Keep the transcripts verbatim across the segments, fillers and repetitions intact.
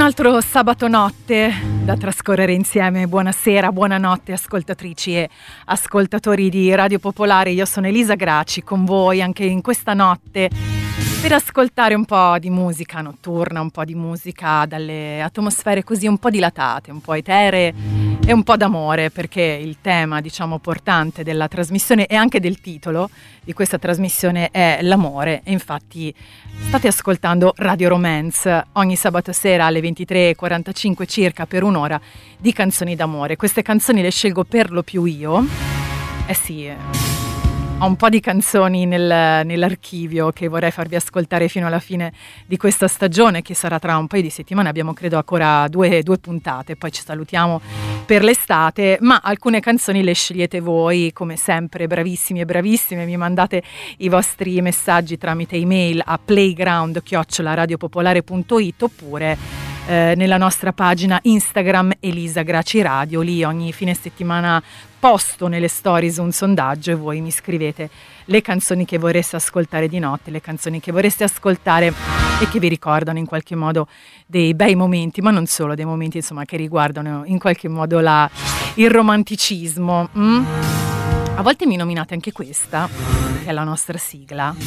altro sabato notte da trascorrere insieme. Buonasera, buonanotte ascoltatrici e ascoltatori di Radio Popolare. Io sono Elisa Graci con voi anche in questa notte per ascoltare un po' di musica notturna, un po' di musica dalle atmosfere così un po' dilatate, un po' eteree e un po' d'amore, perché il tema, diciamo, portante della trasmissione e anche del titolo di questa trasmissione è l'amore. E infatti state ascoltando Radio Romance ogni sabato sera alle ventitré e quarantacinque circa per un'ora di canzoni d'amore. Queste canzoni le scelgo per lo più io. Eh sì, ho un po' di canzoni nel, nell'archivio che vorrei farvi ascoltare fino alla fine di questa stagione, che sarà tra un paio di settimane. Abbiamo credo ancora due, due puntate, poi ci salutiamo per l'estate, ma alcune canzoni le scegliete voi, come sempre bravissimi e bravissime. Mi mandate i vostri messaggi tramite email a playground chiocciola radiopopolare punto it oppure eh, nella nostra pagina Instagram Elisa Graci Radio. Lì ogni fine settimana posto nelle stories un sondaggio e voi mi scrivete le canzoni che vorreste ascoltare di notte, le canzoni che vorreste ascoltare e che vi ricordano in qualche modo dei bei momenti, ma non solo, dei momenti insomma che riguardano in qualche modo la, il romanticismo. Mm? A volte mi nominate anche questa, che è la nostra sigla.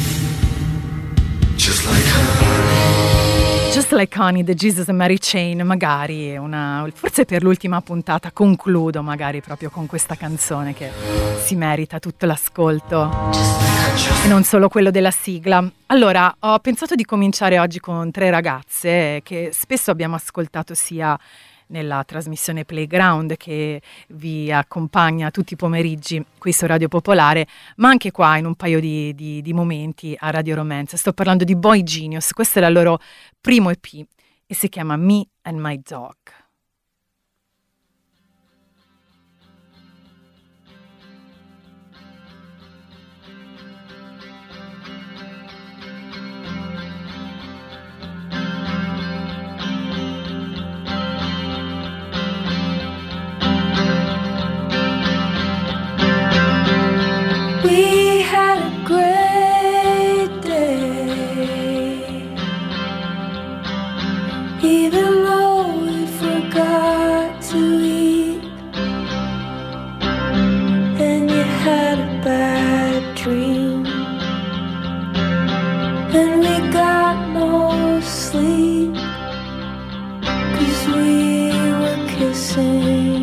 Just like honey. Just Like Honey, The Jesus and Mary Chain. Magari una, forse per l'ultima puntata concludo magari proprio con questa canzone che si merita tutto l'ascolto e non solo quello della sigla. Allora, ho pensato di cominciare oggi con tre ragazze che spesso abbiamo ascoltato sia nella trasmissione Playground che vi accompagna tutti i pomeriggi qui su Radio Popolare, ma anche qua in un paio di, di, di momenti a Radio Romance. Sto parlando di Boy Genius. Questo è il loro primo E P e si chiama Me and My Dog. We had a great day, even though we forgot to eat, and you had a bad dream, and we got no sleep, 'cause we were kissing.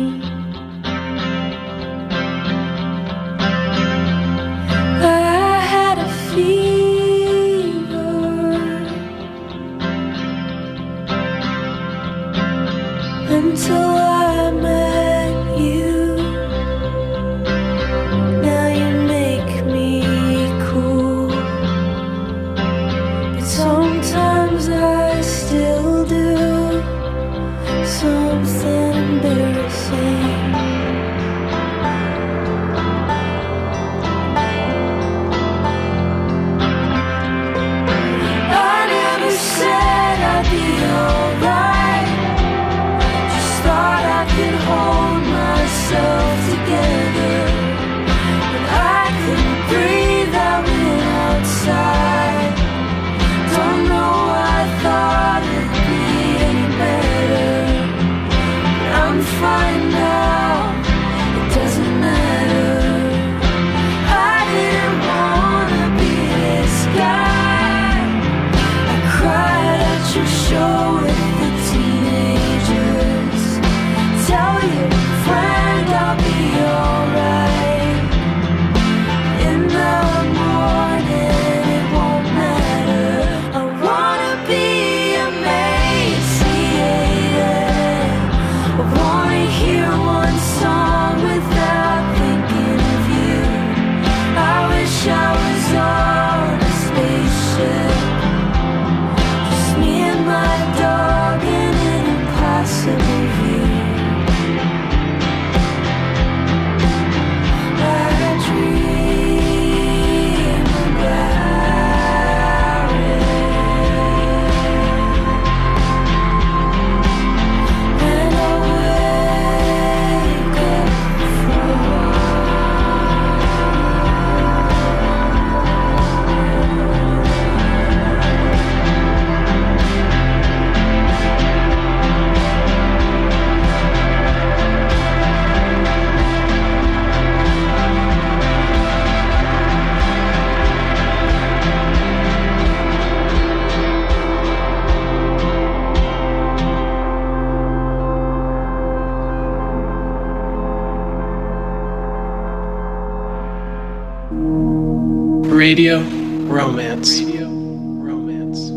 Until I met you, now you make me cool, but sometimes I still do something embarrassing. I never said I'd be alright, hold myself together, but I couldn't breathe, I went outside. Don't know why I thought it'd be any better, but I'm fine now, it doesn't matter. I didn't wanna be this guy. I cried at your show with the teenagers. Tell your friend I'll be alright. In the morning it won't matter. I wanna be emaciated. I wanna hear one song without thinking of you. I wish I was on a spaceship, just me and my dog. Radio Romance. Radio Romance.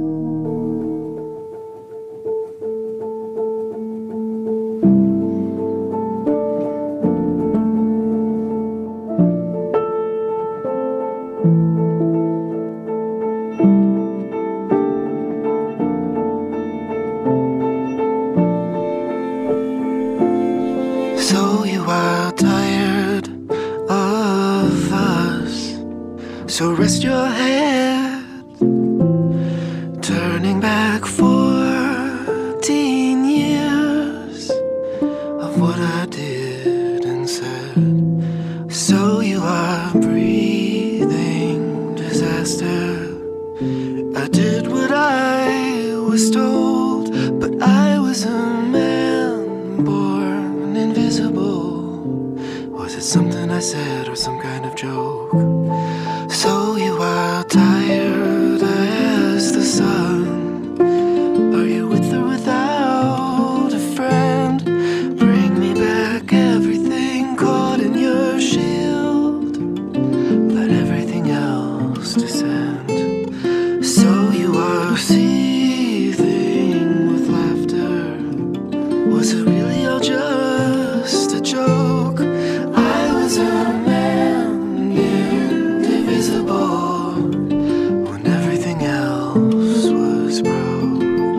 So you are tired of us, so rest your head, turning back fourteen years of what I did and said. So you are breathing disaster. I did what I was told, but I was a man born invisible. Was it something I said or some kind of joke? So you are tired as the sun. Are you with or without a friend? Bring me back everything caught in your shield. Let everything else descend. So you are seething with laughter. Was it really all just a joke? I was a man indivisible when everything else was broke.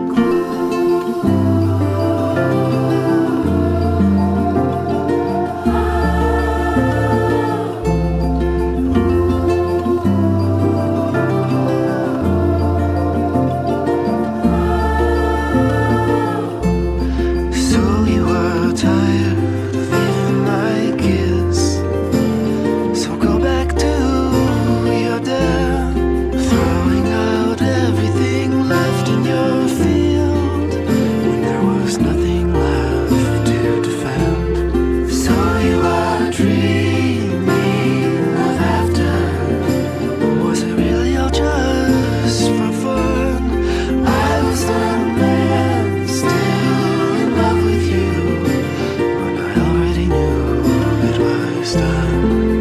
So you are tired of being my kiss. So go back to your den, throwing out everything left in your field when there was nothing left to defend. So you are dreaming of after. Was it really all just for fun? I was the man still in love with you when I already knew it was done.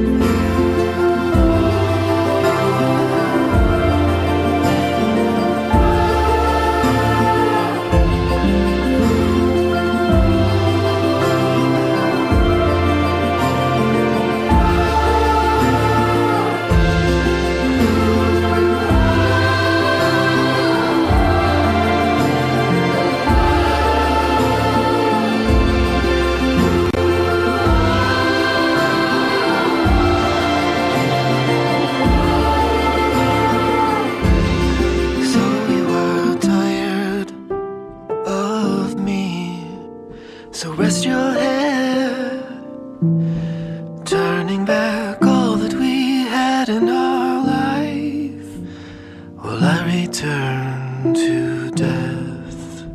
So you are tired of me. So rest your head, turning back all that we had in our life. Will I return to death?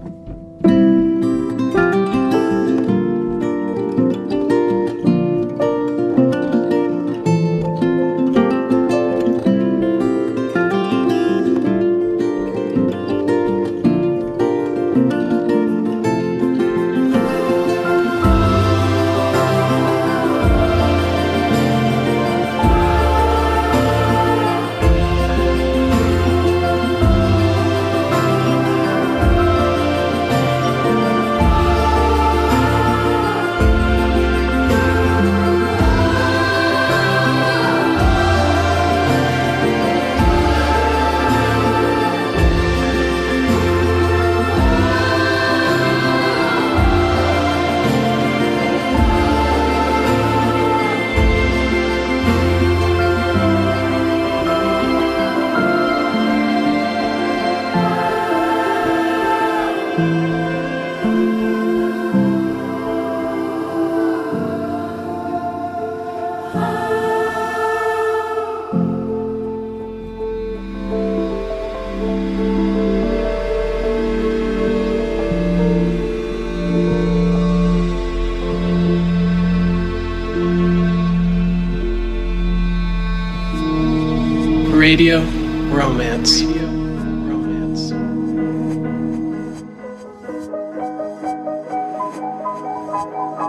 Radio Romance. Radio Romance.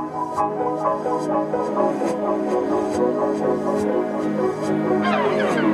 Thank you.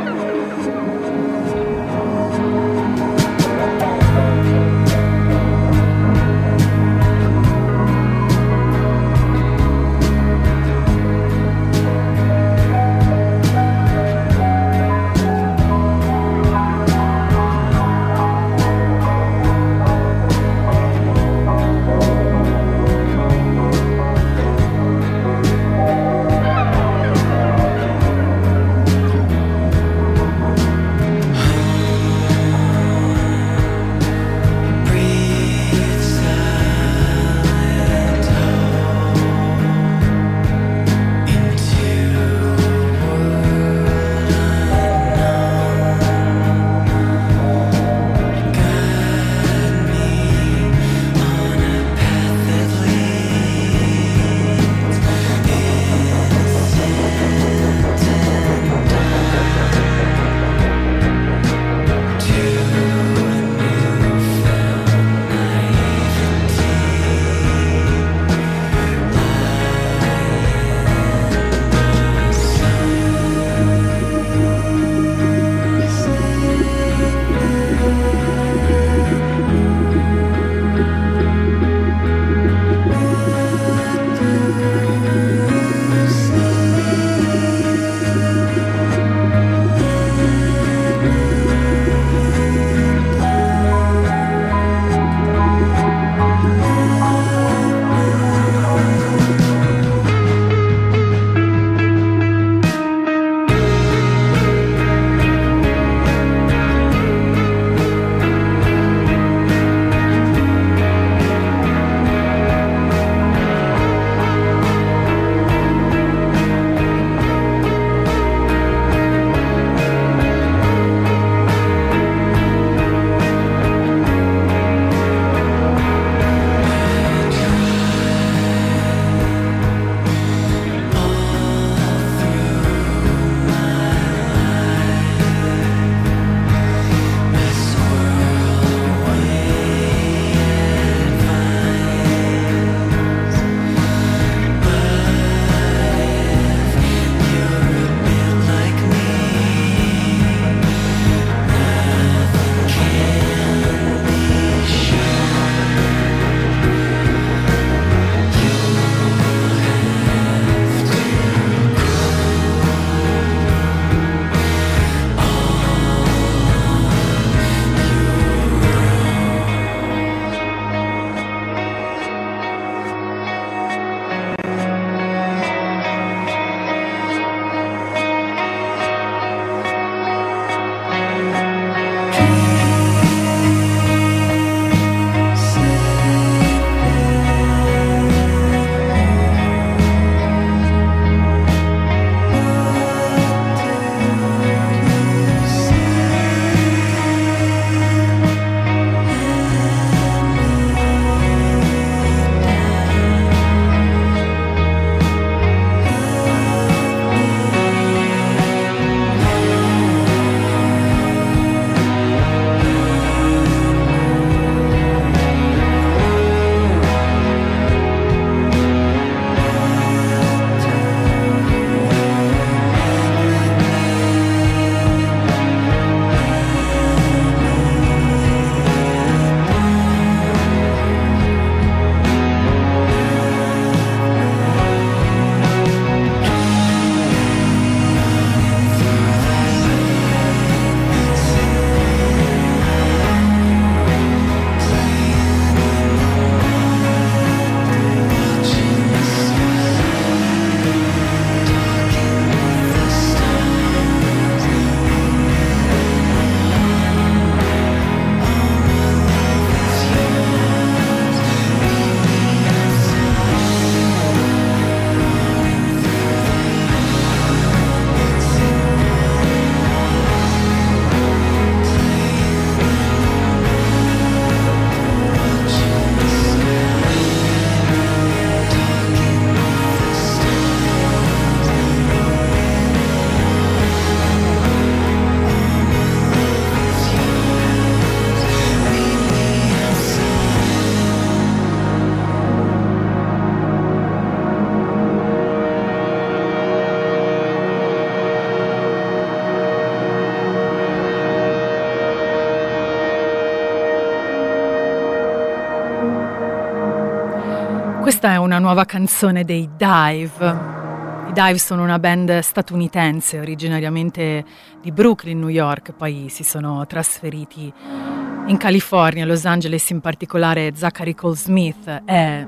Questa è una nuova canzone dei Dive. I Dive sono una band statunitense, originariamente di Brooklyn, New York, poi si sono trasferiti in California, Los Angeles in particolare. Zachary Cole Smith è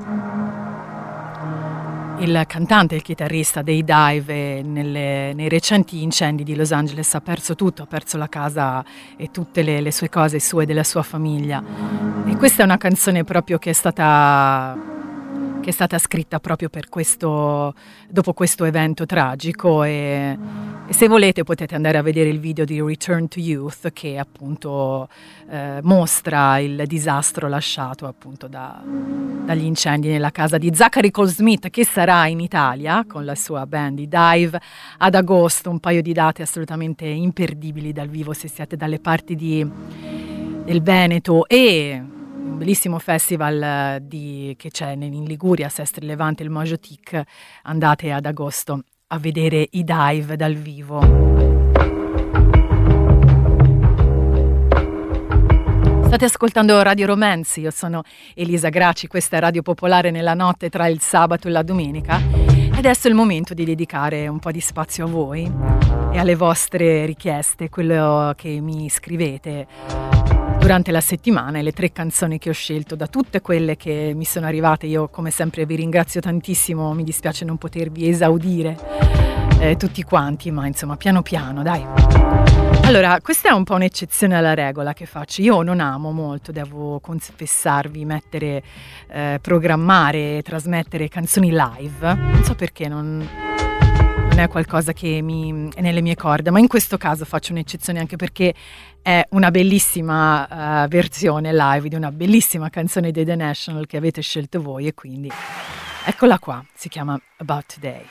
il cantante e il chitarrista dei Dive e nelle, nei recenti incendi di Los Angeles ha perso tutto, ha perso la casa e tutte le, le sue cose sue e della sua famiglia. E questa è una canzone proprio che è stata... che è stata scritta proprio per questo, dopo questo evento tragico e, e se volete potete andare a vedere il video di Return to Youth che appunto eh, mostra il disastro lasciato appunto da, dagli incendi nella casa di Zachary Cole Smith, che sarà in Italia con la sua band i Dive ad agosto. Un paio di date assolutamente imperdibili dal vivo se siete dalle parti di, del Veneto, e un bellissimo festival di, che c'è in Liguria, Sestri Levante, il Mojo Tic. Andate ad agosto a vedere i Dive dal vivo. State ascoltando Radio Romance, io sono Elisa Graci, questa è Radio Popolare nella notte tra il sabato e la domenica. E adesso è il momento di dedicare un po' di spazio a voi e alle vostre richieste, quello che mi scrivete durante la settimana e le tre canzoni che ho scelto da tutte quelle che mi sono arrivate. Io come sempre vi ringrazio tantissimo, mi dispiace non potervi esaudire eh, tutti quanti, ma insomma piano piano, dai. Allora, questa è un po' un'eccezione alla regola che faccio. Io non amo molto, devo confessarvi, mettere, eh, programmare e trasmettere canzoni live. Non so perché, non... non è qualcosa che mi è nelle mie corde, ma in questo caso faccio un'eccezione anche perché è una bellissima uh, versione live di una bellissima canzone dei The National che avete scelto voi, e quindi eccola qua, si chiama About Today.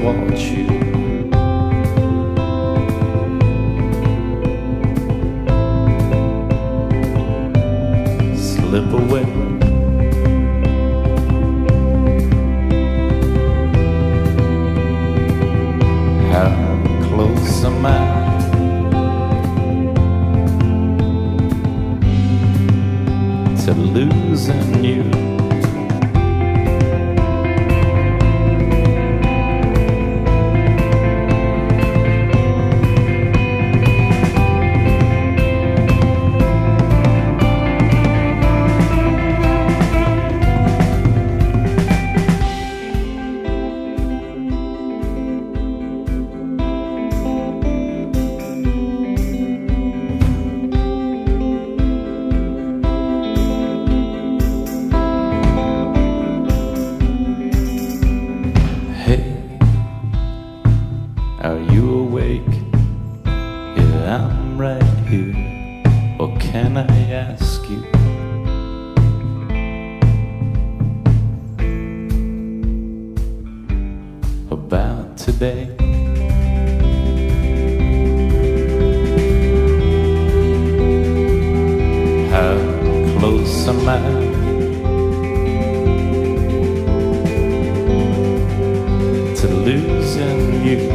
watch you. Slip away. How close am I to losing you? Are you awake? Yeah, I'm right here. Or can I ask you? About today? How close am I to losing you?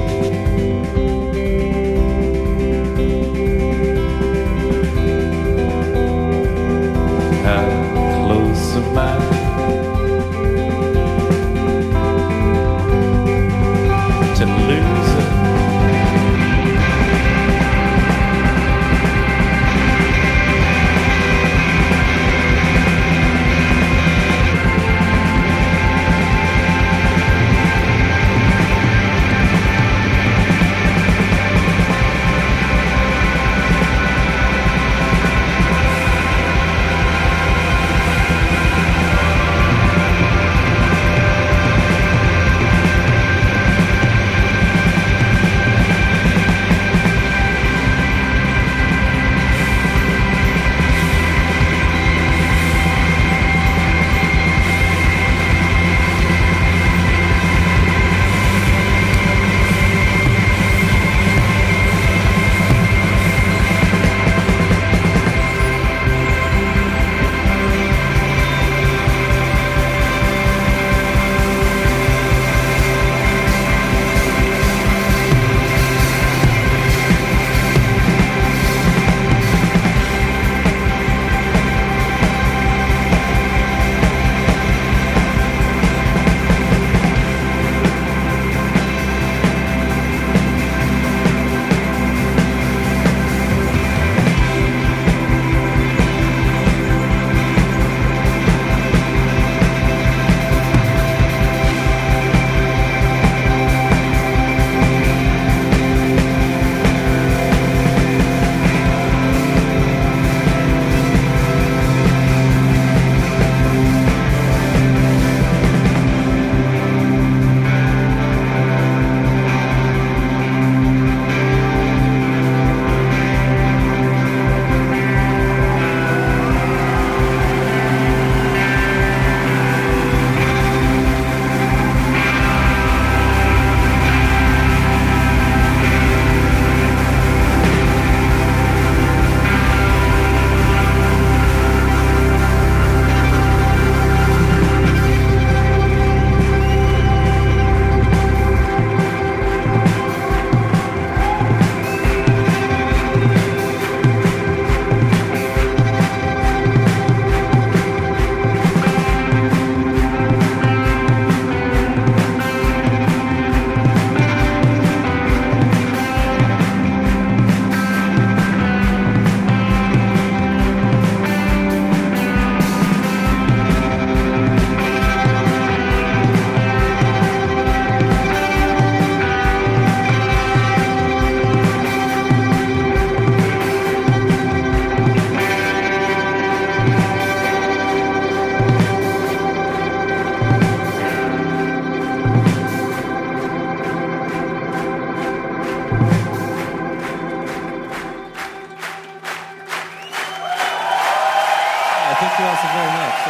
To lose it.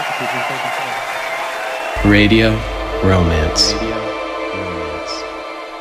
Radio Romance. Radio Romance.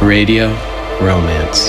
Radio Romance.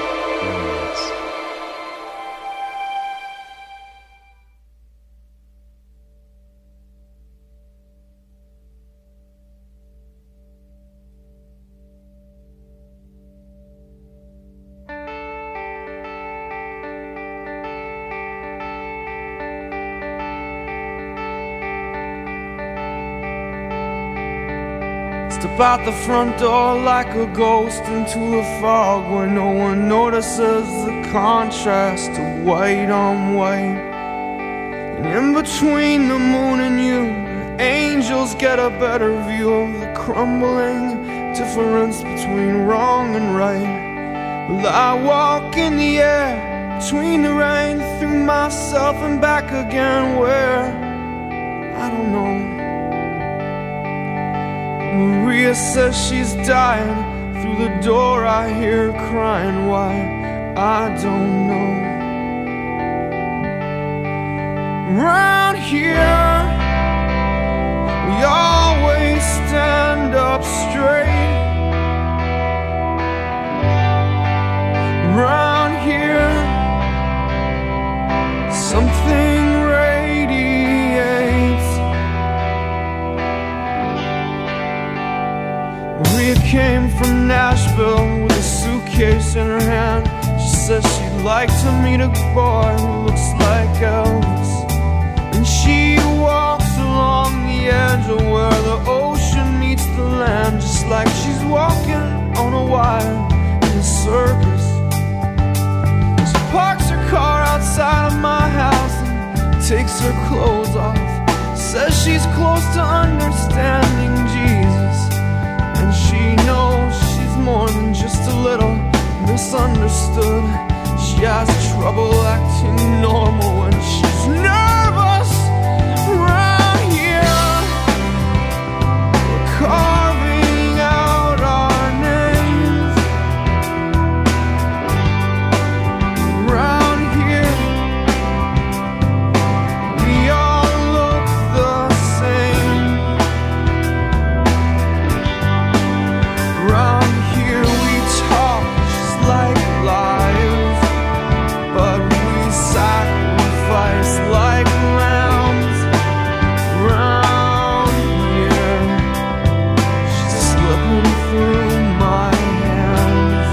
Step out the front door like a ghost into the fog where no one notices the contrast of white on white. And in between the moon and you, the angels get a better view of the crumbling difference between wrong and right. Well, I walk in the air between the rain, through myself and back again, where I don't know. Maria says she's dying. Through the door I hear her crying. Why? I don't know. Round here we always stand up straight. Round here something Maria came from Nashville with a suitcase in her hand. She says she'd like to meet a boy who looks like Elvis. And she walks along the edge of where the ocean meets the land, just like she's walking on a wire in a circus. She parks her car outside of my house and takes her clothes off. Says she's close to understanding Jesus. And she knows she's more than just a little misunderstood. She has trouble acting normal when she's nervous. Round here we're carving out our names. Round here we all look the same. Round here we talk just like liars, but we sacrifice like lambs. Round here she's slipping through my hands.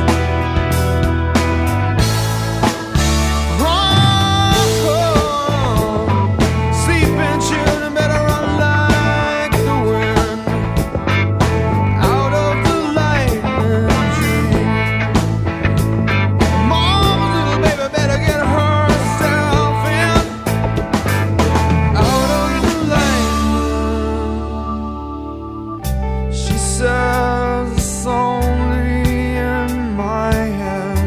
Wrong, sleeping children better run like the wind out of the lightning dream. Mama's little baby better get herself in out of the lightning. She says it's only in my head.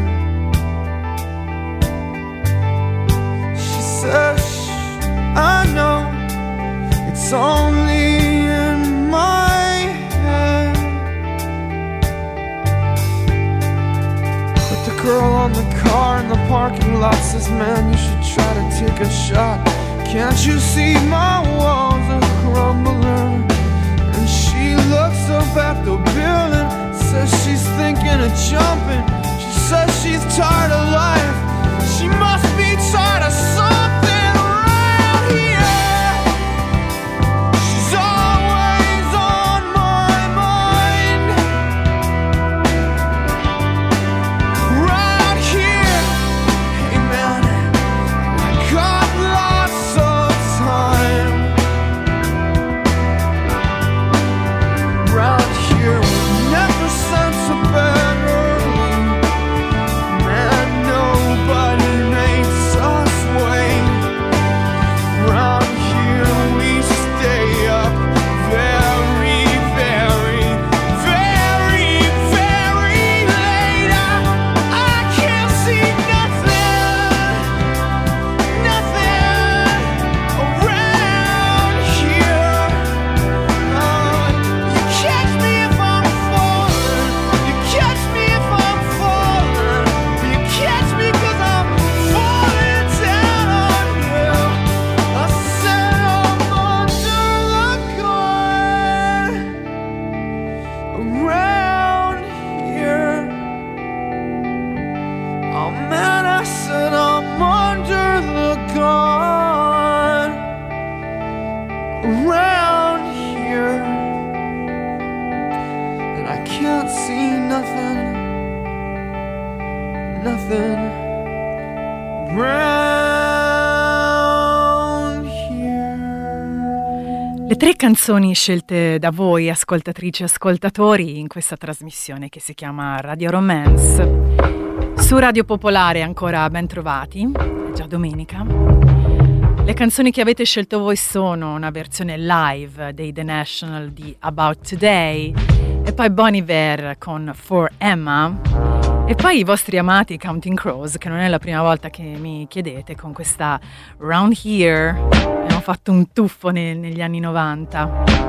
She says I know it's only in my head. But the girl on the car in the parking lot says, man, you should try to take a shot. Can't you see my walls are crumbling? And she looks up at the building, says she's thinking of jumping. She says she's tired of life. She must be tired of something around here. She's always on my mind. Round here, hey man, I got lots of time. can't see nothing, nothing round here. Le tre canzoni scelte da voi, ascoltatrici e ascoltatori, in questa trasmissione che si chiama Radio Romance. Su Radio Popolare ancora ben trovati, è già domenica. Le canzoni che avete scelto voi sono una versione live dei The National di About Today, e poi Bon Iver con For Emma, e poi i vostri amati Counting Crows, che non è la prima volta che mi chiedete, con questa Round Here. Abbiamo fatto un tuffo ne- negli anni novanta.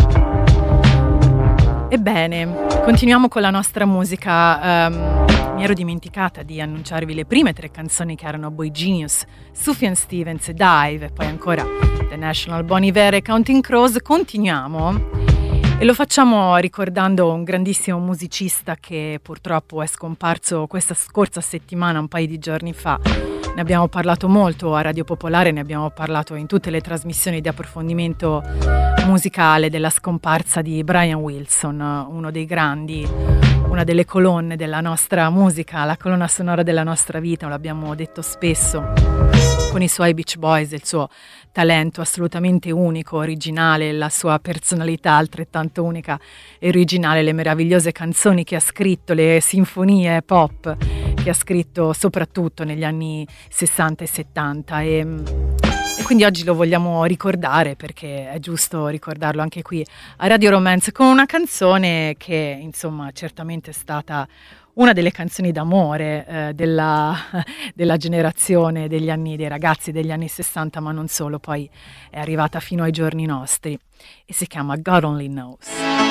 Ebbene, continuiamo con la nostra musica. Um, mi ero dimenticata di annunciarvi le prime tre canzoni, che erano Boy Genius, Sufjan Stevens e Dive, e poi ancora The National, Bon Iver e Counting Crows. Continuiamo e lo facciamo ricordando un grandissimo musicista che purtroppo è scomparso questa scorsa settimana, un paio di giorni fa. Ne abbiamo parlato molto a Radio Popolare, ne abbiamo parlato in tutte le trasmissioni di approfondimento musicale della scomparsa di Brian Wilson, uno dei grandi, una delle colonne della nostra musica, la colonna sonora della nostra vita, lo abbiamo detto spesso, con i suoi Beach Boys, il suo talento assolutamente unico, originale, la sua personalità altrettanto unica e originale, le meravigliose canzoni che ha scritto, le sinfonie pop che ha scritto soprattutto negli anni sessanta e settanta, e, e quindi oggi lo vogliamo ricordare, perché è giusto ricordarlo anche qui a Radio Romance, con una canzone che insomma certamente è stata una delle canzoni d'amore eh, della, della generazione degli anni, dei ragazzi degli anni sessanta, ma non solo, poi è arrivata fino ai giorni nostri e si chiama God Only Knows.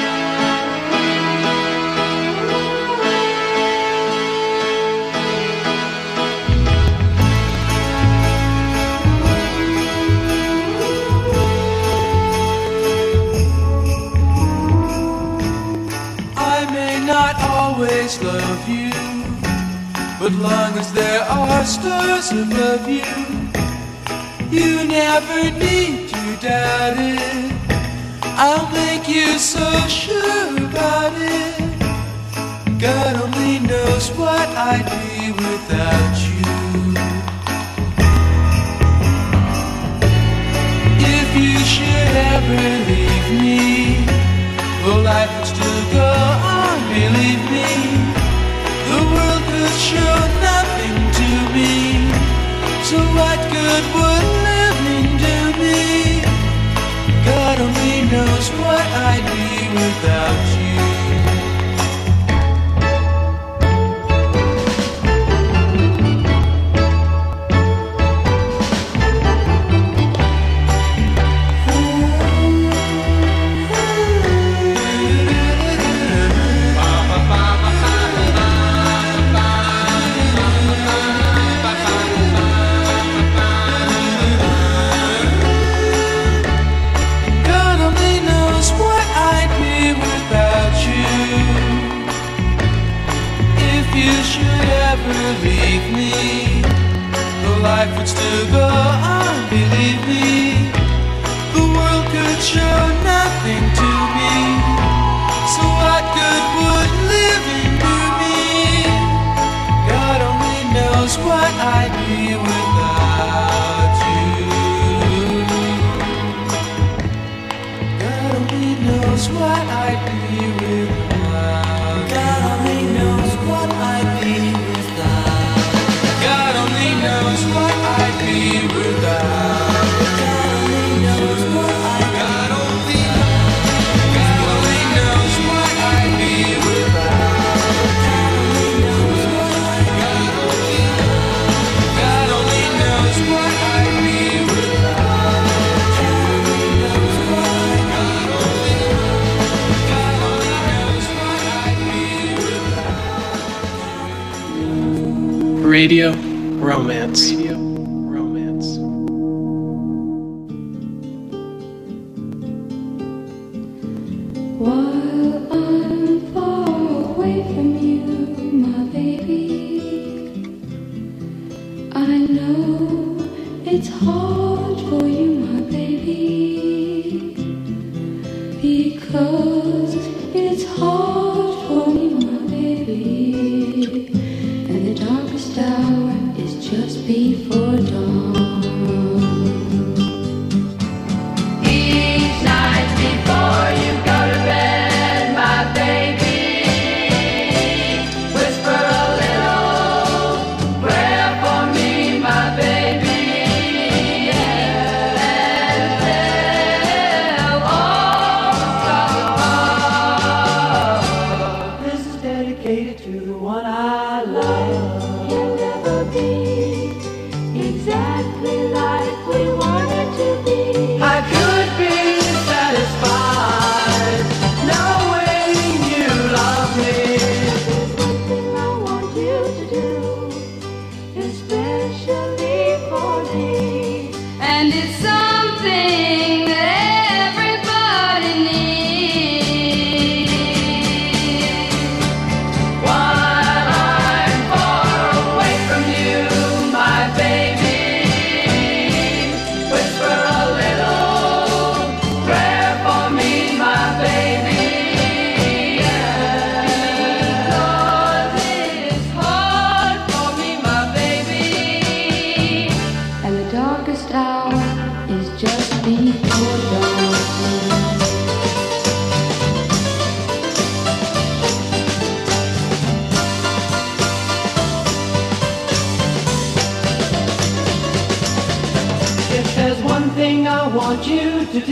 Not always love you, but long as there are stars above you, you never need to doubt it. I'll make you so sure about it. God only knows what I'd be without you. If you should ever leave me, well, life would still go on. Believe me, the world could show nothing to me. So what good would living do me? God only knows what I'd be without you. Believe me, the life would still go on. Believe me, the world could show nothing to me. So what good would living do me? God only knows what I'd be without you. God only knows what I'd be without. God only knows what I'd be without. God only knows what I'd be without. God only knows what I'd be. God only knows. God only knows what I'd be without. God only knows. God only knows what I'd be without. God only knows. God only knows what I'd be without. Radio Romance. Radio Romance. While I'm far away from you, my baby, I know it's hard for you, my baby, because it's hard for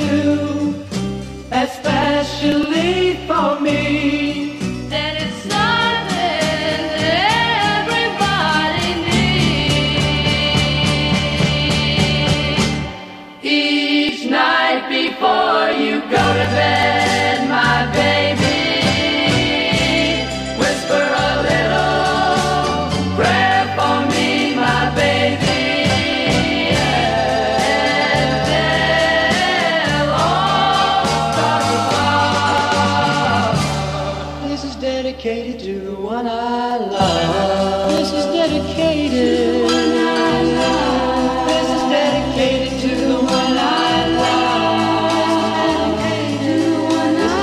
do, especially for me. Then it's something everybody needs. Each night before you go to bed, my baby, whisper a little prayer for me, my baby. Dedicated to the one I love. This is dedicated. This is dedicated to the one I love. This is dedicated to the one I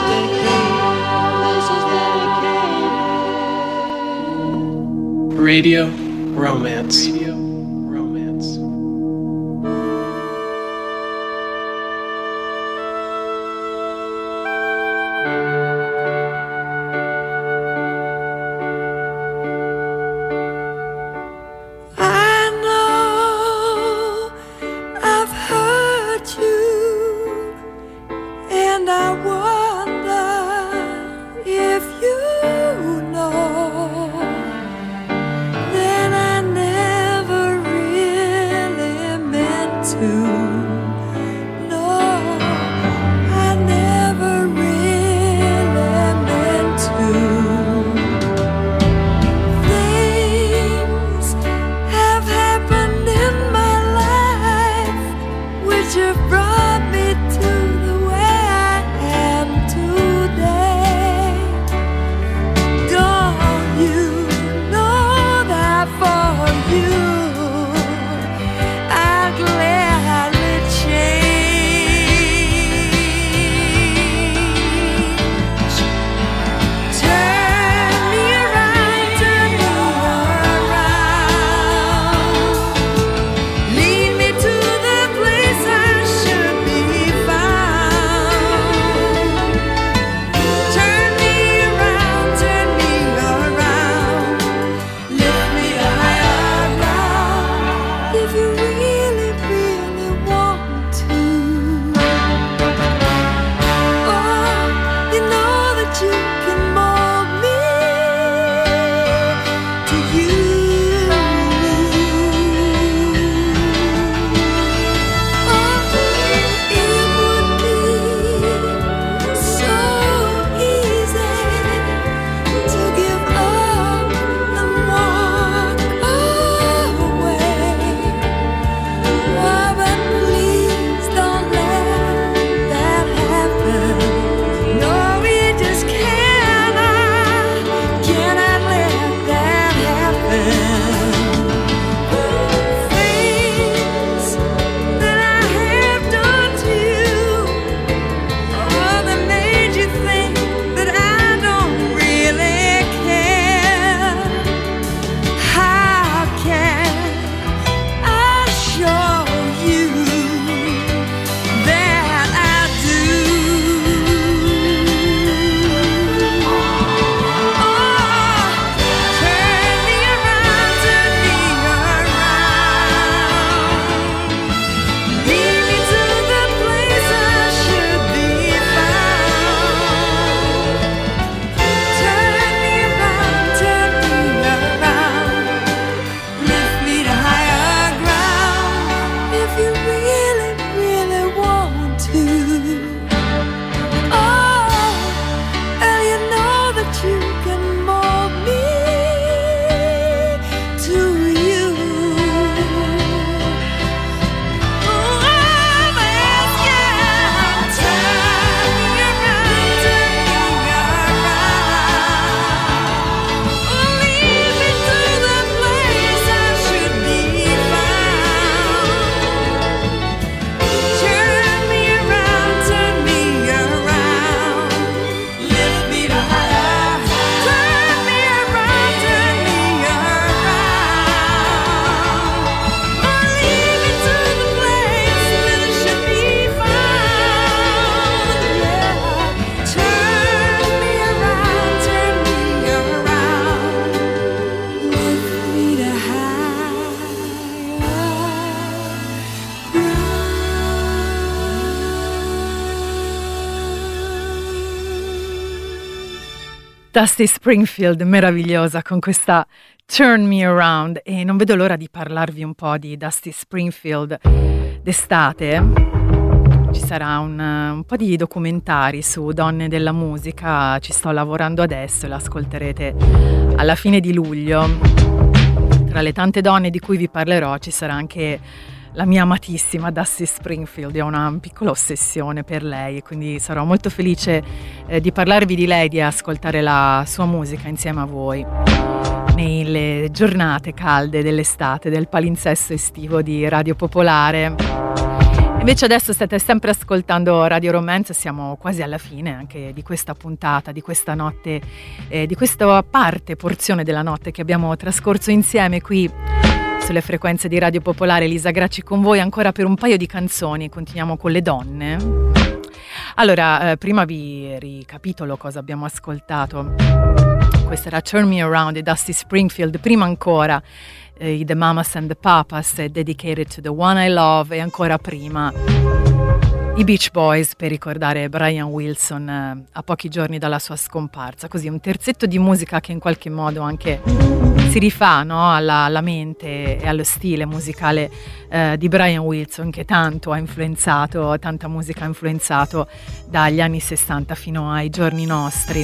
love. This is dedicated. Radio Romance. Radio Romance. Just can't Dusty Springfield, meravigliosa con questa Turn Me Around, e non vedo l'ora di parlarvi un po' di Dusty Springfield d'estate. Ci sarà un, un po' di documentari su donne della musica, ci sto lavorando adesso e l'ascolterete alla fine di luglio. Tra le tante donne di cui vi parlerò ci sarà anche la mia amatissima Dusty Springfield. Io ho una piccola ossessione per lei e quindi sarò molto felice eh, di parlarvi di lei, di ascoltare la sua musica insieme a voi nelle giornate calde dell'estate, del palinsesto estivo di Radio Popolare. Invece adesso state sempre ascoltando Radio Romance, siamo quasi alla fine anche di questa puntata, di questa notte, eh, di questa parte, porzione della notte che abbiamo trascorso insieme qui sulle frequenze di Radio Popolare. Lisa Gracci con voi ancora per un paio di canzoni, continuiamo con le donne. Allora, eh, prima vi ricapitolo cosa abbiamo ascoltato. Questa era Turn Me Around di Dusty Springfield, prima ancora eh, i The Mamas and the Papas, Dedicated to the One I Love, e ancora prima i Beach Boys per ricordare Brian Wilson eh, a pochi giorni dalla sua scomparsa. Così un terzetto di musica che in qualche modo anche si rifà, no, alla, alla mente e allo stile musicale eh, di Brian Wilson, che tanto ha influenzato, tanta musica ha influenzato dagli anni sessanta fino ai giorni nostri.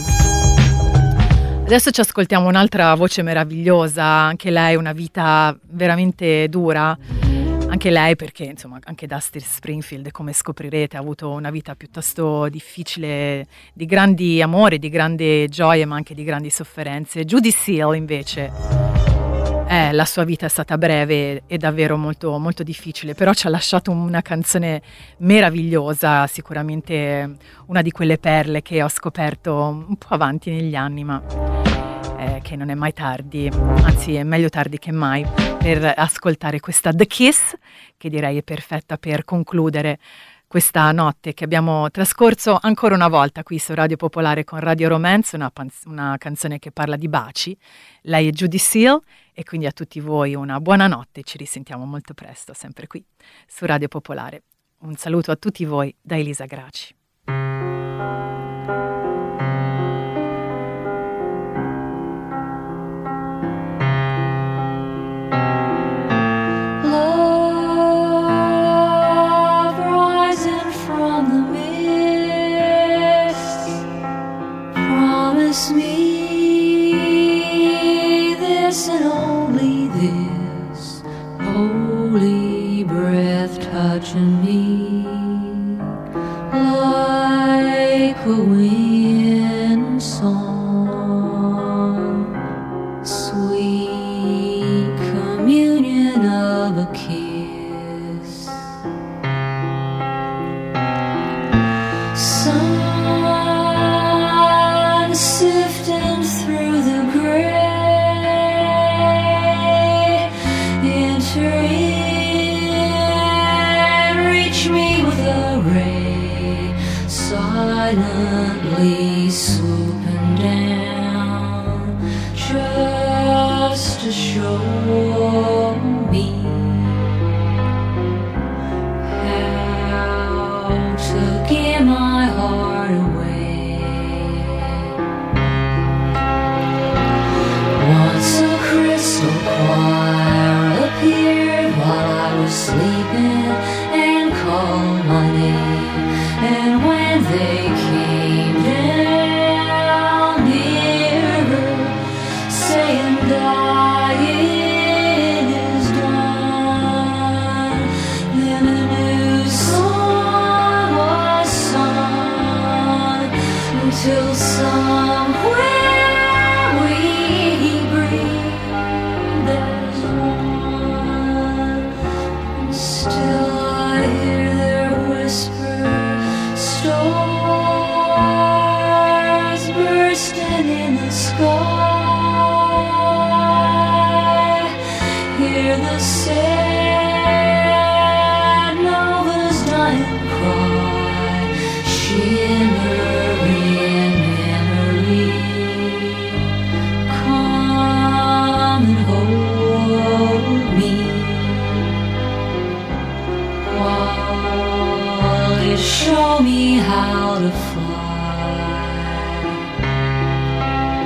Adesso ci ascoltiamo un'altra voce meravigliosa, anche lei una vita veramente dura. Anche lei perché, insomma, anche Dusty Springfield, come scoprirete, ha avuto una vita piuttosto difficile, di grandi amori, di grandi gioie, ma anche di grandi sofferenze. Judy Seal, invece, eh, la sua vita è stata breve e davvero molto, molto difficile, però ci ha lasciato una canzone meravigliosa, sicuramente una di quelle perle che ho scoperto un po' avanti negli anni, ma eh, che non è mai tardi, anzi è meglio tardi che mai, per ascoltare questa The Kiss, che direi è perfetta per concludere questa notte che abbiamo trascorso ancora una volta qui su Radio Popolare con Radio Romance, una, panz- una canzone che parla di baci. Lei è Judy Seal e quindi a tutti voi una buona notte, ci risentiamo molto presto sempre qui su Radio Popolare. Un saluto a tutti voi da Elisa Gracci. Promise me this and only this, holy breath touching me like a wind song, sweet communion of a kiss. Some sifting through the gray, enter in, reach me with a ray, silently swooping down, just to show me how to give my heart away. Once a crystal choir appeared while I was sleeping and called my name, and when they came down nearer, saying dying is done, then a new song was sung until somewhere the sad nova's dying cry, shimmering memory. Come and hold me while you show me how to fly.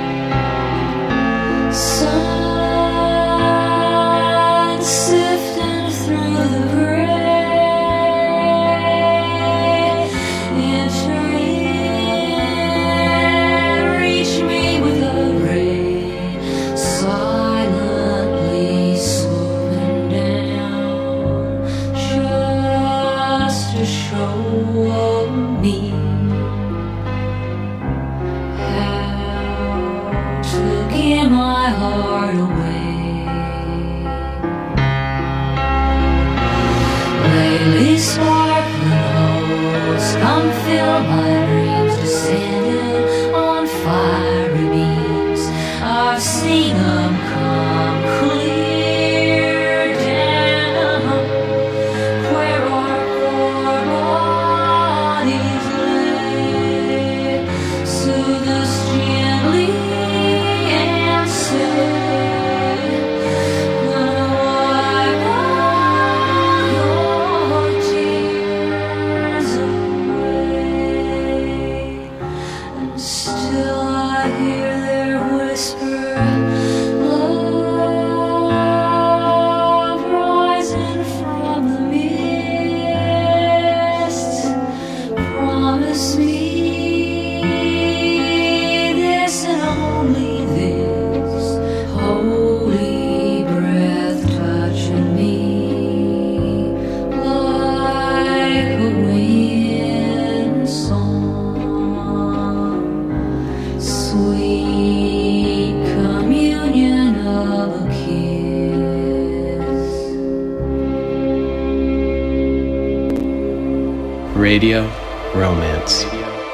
Radio Romance.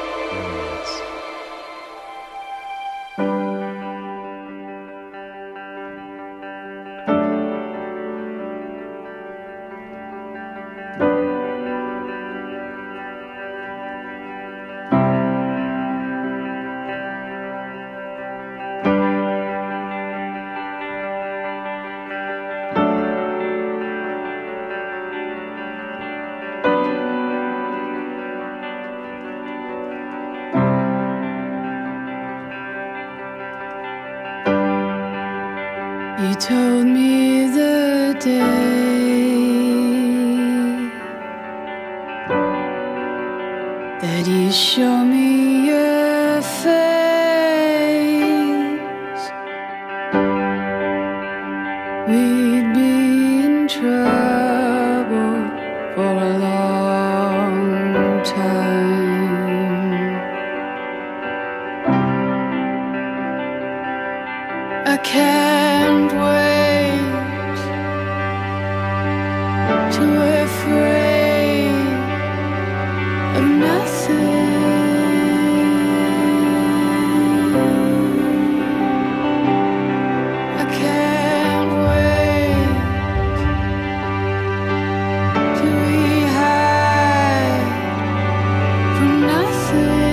You told me the day that you show me your face, we'd be in trouble for a long time. I can't wait, too afraid of nothing. I can't wait till we hide from nothing.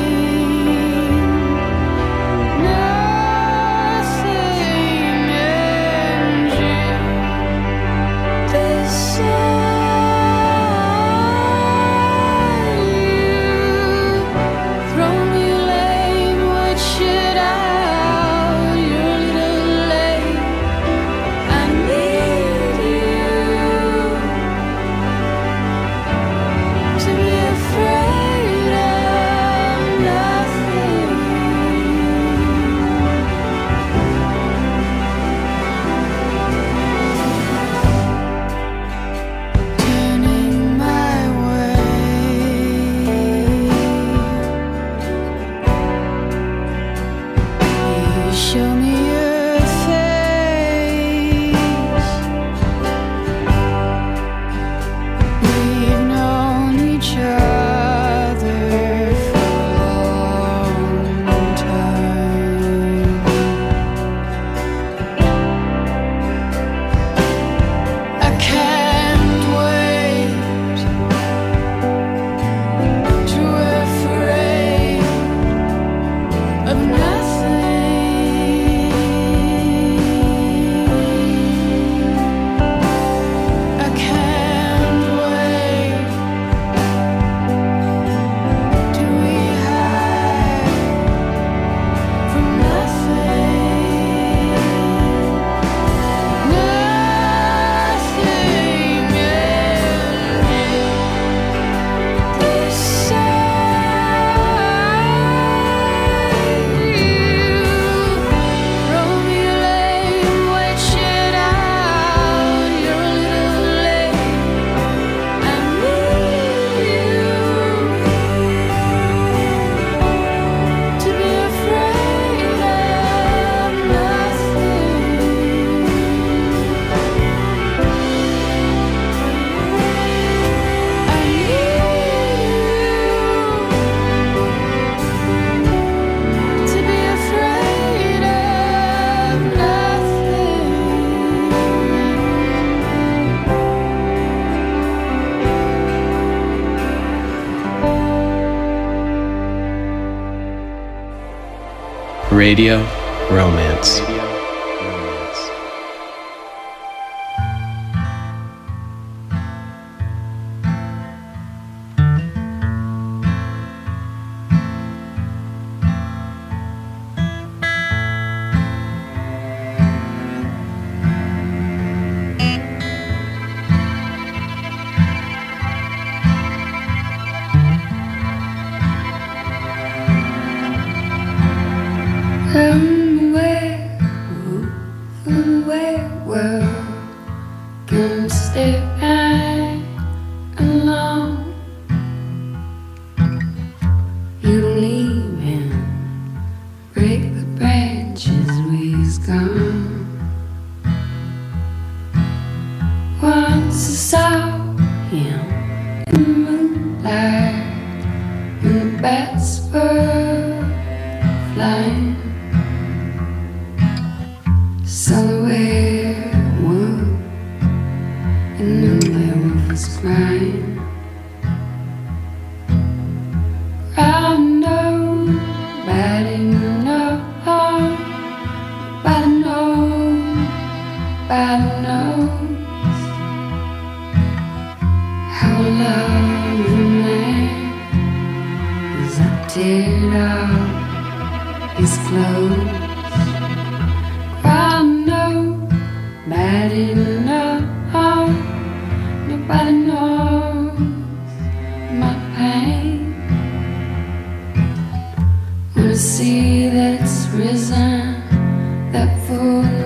Radio Romance. Somewhere, somewhere, world can stay alone. You leave him, break the branches we've gone. Once I saw him in the moonlight. lifeline. Silhouette wood in the werewolf's grind. Ground nobody knows, nobody knows, nobody knows how I love a man as I tear off his clothes. Ground nobody knows, nobody knows my pain. When I see that it's risen, that full